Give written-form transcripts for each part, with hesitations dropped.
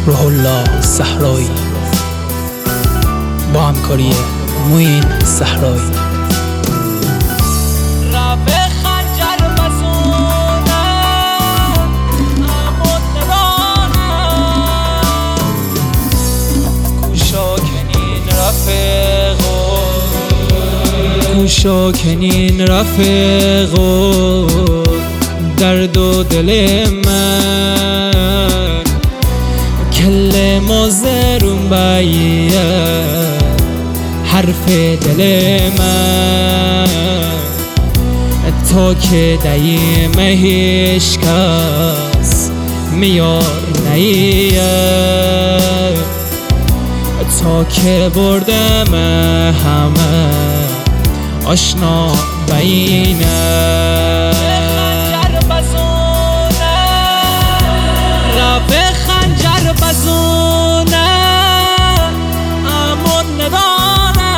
روح الله صحرایی با همکاری موین صحرایی. گوشا کنین رفیق و درد و دل من کل مازرون بایه حرف دل من تا که دایم هیچ کس میار نیه تا که بردم همه آشنا بینه رب خنجر بزونه امون ندانه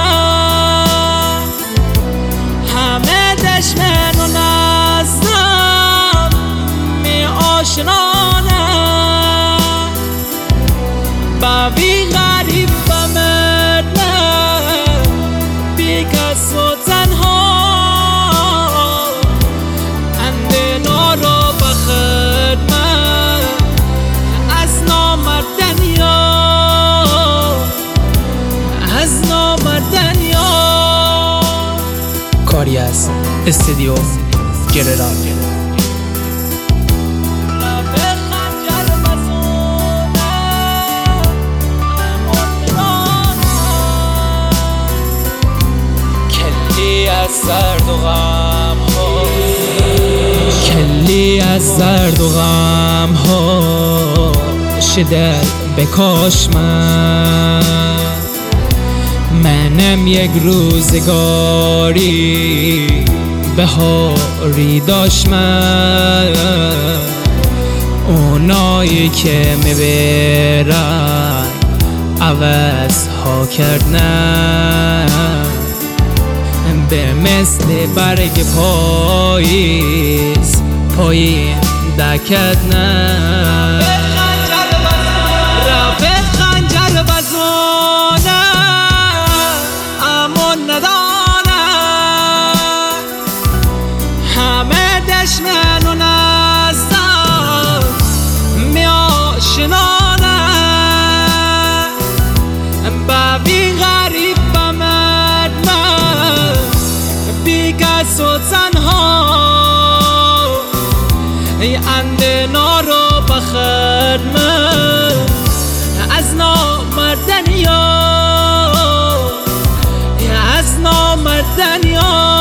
همه دشمن و نزدم می آشنانه بابی غریب بمرنه بی کس و کاری از استودیو جنرال. کلی از زرد و غم ها کلی از زرد و غم ها شدت بکاش منم یک روزگاری بهاری داشت من اونایی که میبرن عوض ها کردن به مثل برگ پاییز پایین دکردن رب خنجر بزونه دشمن و نزدم می آشنانه بابی غریب بمد من بی کس و تنها انده نارو بخد من از نامردنیا از نامردنیا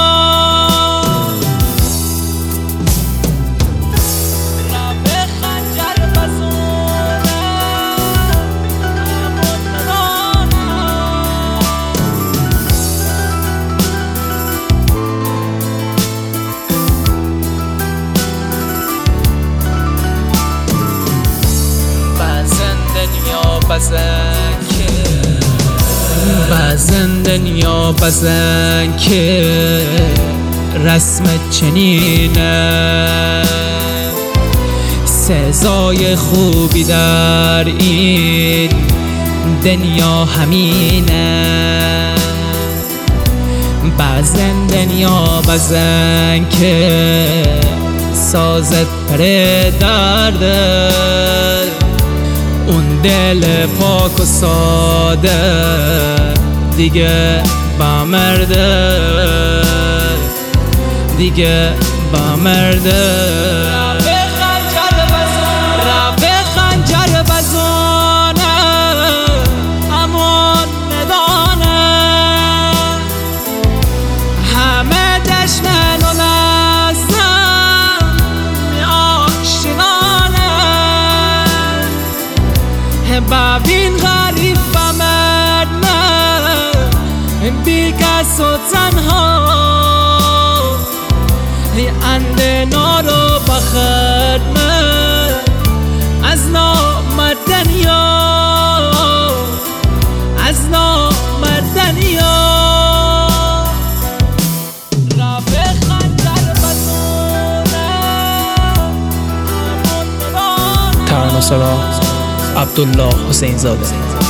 بعضن دنیا بزن که رسمت چنینه سزای خوبی در این دنیا همینه بعضن دنیا بزن که سازت پر درده اون دل پاک و ساده دیگه با مرده دیگه با مرده رب خنجر بزونه امون ندانه همه دشمن و نزدم می آشنانه ببین غریب بمد بی کس و تنها انده نارو بخد من از نامردنیا از نامردنیا رب خنجر بزونه ترانه سرا عبدالله حسین زاده.